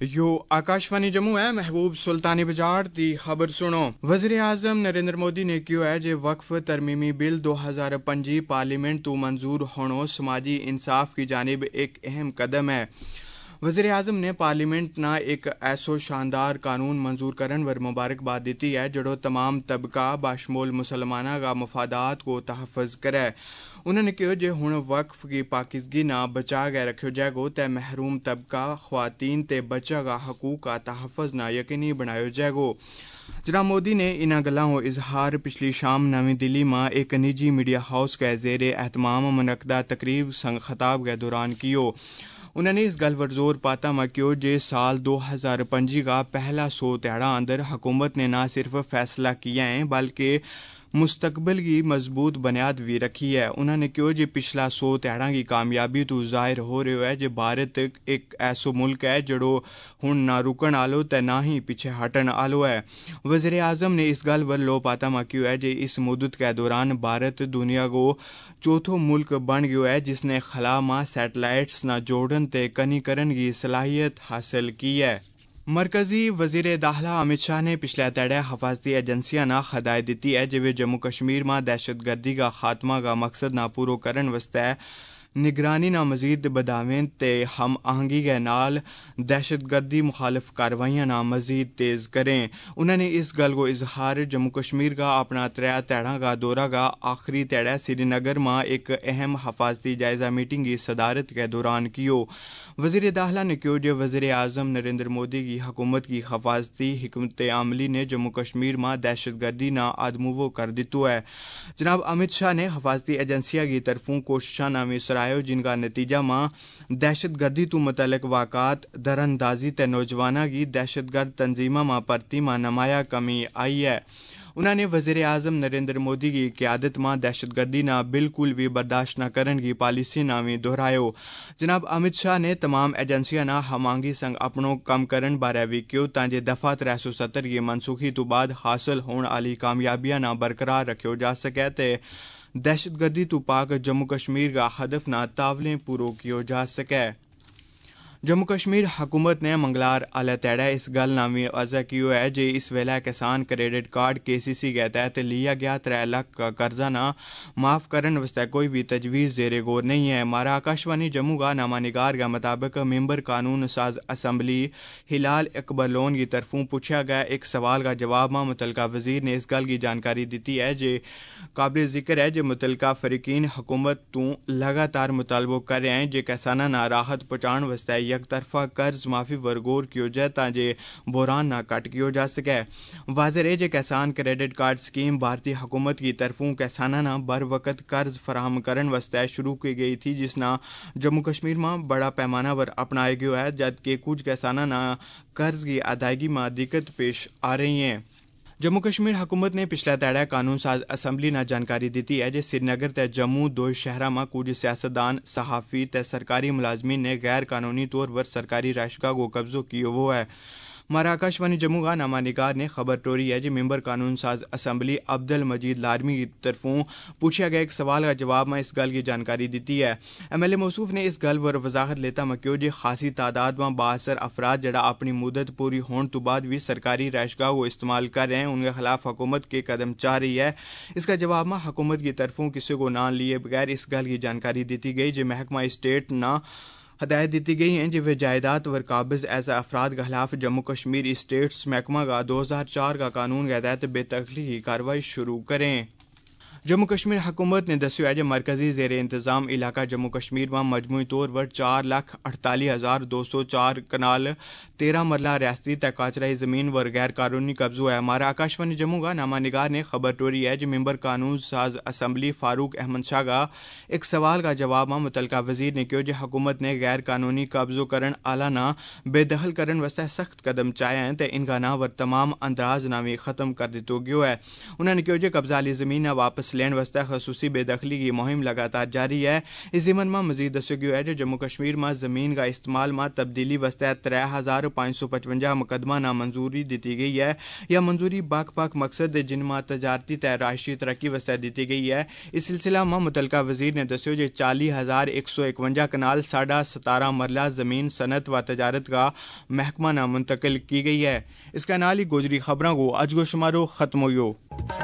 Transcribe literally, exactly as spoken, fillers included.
You Akashvani Jammu ہے محبوب سلطانی بجاڑ دی خبر سنو. وزیر اعظم نریندر مودی نے کیوں ہے جے وقف ترمیمی بل دو ہزار پنجی پارلیمنٹ تو منظور ہونو سماجی انصاف کی جانب ایک اہم قدم ہے. وزیر اعظم نے پارلیمنٹ نا ایک ایسو شاندار قانون منظور کرن ور مبارکباد دیتی ہے جڑو تمام طبقہ باشمول مسلمانہ کا مفادات کو تحفظ کرے. انہوں نے کہا جے ہن وقف کی پاکیزگی نہ بچا گئے رکھو جائے گو تے محروم طبقہ خواتین تے بچہ کا حقوق کا تحفظ نہ یقینی بنایا جائے گو. جناب مودی نے انہاں گلاں ہو اظہار پچھلی شام نویں دلی میں ایک نجی میڈیا ہاؤس کے زیر اہتمام منعقدہ تقریب سنگ خطاب کے دوران کیو. انہوں نے اس گل پر زور پاتا میں کیو جے سال دو ہزار پنجی کا پہلا سو تہاڑا اندر حکومت نے نہ صرف فیصلہ کیا ہے بلکہ مستقبل کی مضبوط بنیاد بھی رکھی ہے. انہوں نے کہو جے پچھلا سو تہاڑا کی کامیابی تو ظاہر ہو رہے ہے جے بھارت ایک ایسو ملک ہے جڑو ہن نہ رکن آلو تے نہ ہی پیچھے ہٹن آلو ہے. وزیر اعظم نے اس گل پر لو پاتا ما کیو ہے جے اس مدت کے دوران بھارت دنیا کو چوتھو ملک بن گیو ہے جس نے خلا ماں سیٹلائٹس نہ جوڑن تے کنی کرن کی صلاحیت حاصل کی ہے. مرکزی وزیر داخلہ امت شاہ نے پچھلے تیڑے حفاظتی ایجنسیاں نہ ہدایت دیتی ہے جے جموں کشمیر میں دہشت گردی کا خاتمہ کا مقصد نہ پورو کرن واسطے نگرانی نہ مزید بداویں تے ہم آہنگی کے نال دہشت گردی مخالف کاروائیاں نہ مزید تیز کریں. انہوں نے اس گل کو اظہار جموں کشمیر کا اپنا تریا تیڑا کا دورہ کا آخری تیڑا سری نگر میں ایک اہم حفاظتی جائزہ میٹنگ کی صدارت کے دوران کیو. وزیر داخلہ نے کہو جے وزیر اعظم نریندر مودی کی حکومت کی حفاظتی حکمت عملی نے جموں کشمیر میں دہشت گردی نہ آدمو کر دیتو ہے. جناب امت شاہ نے حفاظتی ایجنسیاں کی طرفوں کوششاں نامی سرائیو جن کا نتیجہ ماں دہشت گردی تو متعلق واقعات در اندازی تے نوجوانہ کی دہشت گرد تنظیمہ ماں پرتی ماں نمایاں کمی آئی ہے. انہوں نے وزیر اعظم نریندر مودی کی قیادت میں دہشت گردی نہ بالکل بھی برداشت نہ کرن کی پالیسی نامی دہرائیو. جناب امت شاہ نے تمام ایجنسیاں نہ ہم آہنگی سنگ اپنوں کم کرن بارے بھی کیو تاکہ دفعہ تر سو ستر کی منسوخی تو بعد حاصل ہون والی کامیابیاں نہ برقرار رکھو جا سکے تے دہشت گردی تو پاک جموں کشمیر کا ہدف نہ تاولیں پورو کیو جا سکے. جموں کشمیر حکومت نے منگلار آلے تیڑا اس گل نامی وضع کیو ہے جے اس ویلے کسان کریڈٹ کارڈ کے سی سی کے تحت لیا گیا ترے لاکھ کا قرضہ نہ معاف کرن واسطے کوئی بھی تجویز زیر غور نہیں ہے. مارا آکاشوانی جموں کا نامہ نگار کے مطابق ممبر قانون ساز اسمبلی ہلال اکبرلون کی طرفوں پوچھا گیا ایک سوال کا جواب میں متعلقہ وزیر نے اس گل کی جانکاری دیتی ہے جے قابل ذکر ہے جے متعلقہ فریقین حکومت تو لگاتار مطالبہ کر رہے ہیں جے کسانہ نہ راحت پہنچان واسطے یک طرفہ قرض معافی ورگور کیو جائے تاکہ بحران نہ کٹ کیو جا سکے. واضح ہے جے کسان کریڈٹ کارڈ سکیم بھارتی حکومت کی طرفوں کسانہ نہ بر وقت قرض فراہم کرن واسطے شروع کی گئی تھی جس نہ جموں کشمیر میں بڑا پیمانہ پر اپنایا گیا ہے جبکہ کچھ کسانہ نہ قرض کی ادائیگی میں دقت پیش آ رہی ہیں. جموں کشمیر حکومت نے پچھلے تیڑا قانون ساز اسمبلی نہ جانکاری دیتی ہے جے سری نگر تے جموں دو شہرہ میں کچھ سیاستدان صحافی تے سرکاری ملازمین نے غیر قانونی طور پر سرکاری راشگاہ کو قبضہ کیا ہوا ہے. مارا آکاشوانی جموں کا نامہ نگار نے خبر ٹوری ہے جی ممبر قانون ساز اسمبلی عبد المجید لارمی کی طرفوں پوچھا گیا ایک سوال کا جواب میں اس گل کی جانکاری دیتی ہے. ایم ایل اے موصوف نے اس گل پر وضاحت لیتا مکیو جی خاصی تعداد میں بااثر افراد جڑا اپنی مدت پوری ہون تو بعد بھی سرکاری راشگاہ کو استعمال کر رہے ہیں ان کے خلاف حکومت کے قدم چاہ رہی ہے. اس کا جواب میں حکومت کی طرفوں کسی کو نہ لیے بغیر اس گل کی جانکاری دیتی گئی جو محکمہ اسٹیٹ نہ ہدایت دیتی گئی ہیں جو جائیداد ور قابض ایسا افراد کے خلاف جموں کشمیر اسٹیٹس محکمہ کا دو ہزار چار کا قانون کے تحت بے تخلیقی کارروائی شروع کریں. جموں کشمیر حکومت نے دسیو ہے کہ مرکزی زیر انتظام علاقہ جموں کشمیر میں مجموعی طور پر چار لاکھ اڑتالیس ہزار دو سو چار کنال تیرہ مرلہ ریاستی تے قاچرائی زمین ور غیر قانونی قبضہ ہے. ہمارا آکاشوانی جموں کا نامہ نگار نے خبر ٹوری ہے جو ممبر قانون ساز اسمبلی فاروق احمد شاہ کا ایک سوال کا جواب میں متعلقہ وزیر نے کہو جو حکومت نے غیر قانونی قبضہ کرن آلہ نہ بے دخل کرن واسطے سخت قدم چائے ہیں تے ان کا نہ ور تمام اندراز نامی ختم کر دیتو گیو ہے. انہوں نے کہو جو قبضہ والی زمین واپس ٹیکس لین واسطے خصوصی بے دخلی کی مہم لگاتار جاری ہے. اس ضمن میں مزید دسو گیا ہے کہ جموں کشمیر میں زمین کا استعمال میں تبدیلی واسطے ترے ہزار پانچ سو پچوجا مقدمہ نامنظوری دیتی گئی ہے. یا منظوری باک باک مقصد جن میں تجارتی تے رہائشی ترقی واسطے دیتی گئی ہے. اس سلسلہ میں متعلقہ وزیر نے دسو کہ چالی ہزار ایک سو اکوجا کنال ساڑھا ستارہ مرلہ زمین صنعت و تجارت کا محکمہ نہ منتقل کی گئی ہے. اس کا نال ہی گوجری خبروں کو اج گو شمارو ختم ہوئیو.